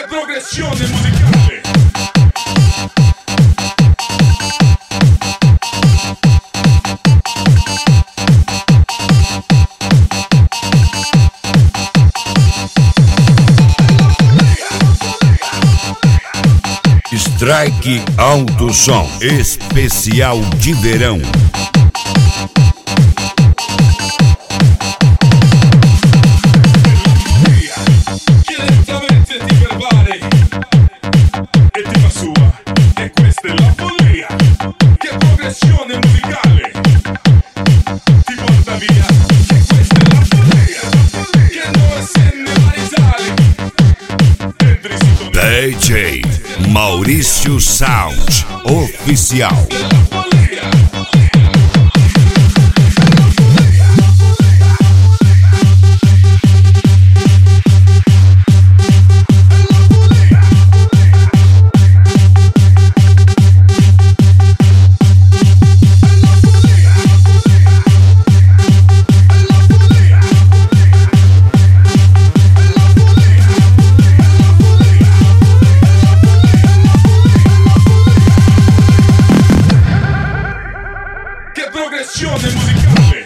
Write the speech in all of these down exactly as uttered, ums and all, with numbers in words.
Che progressione musicale! Strike Alto Som especial de verão. D J Maurício Sound Oficial. Progressione musicale.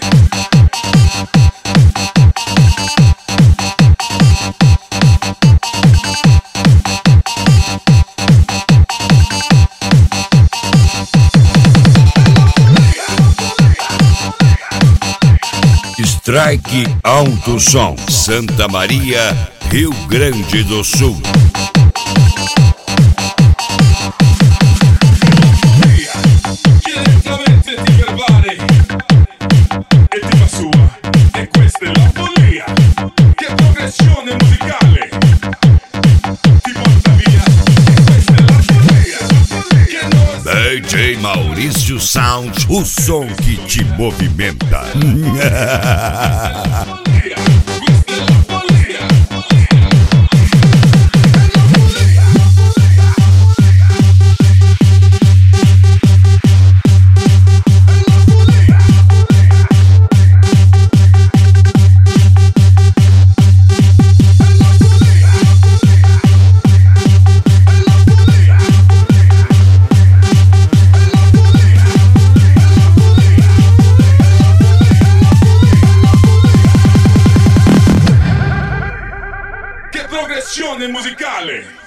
Strike Alto Som, Santa Maria, Rio Grande do Sul. D J Maurício Sound, o som que te movimenta. Progressione musicale!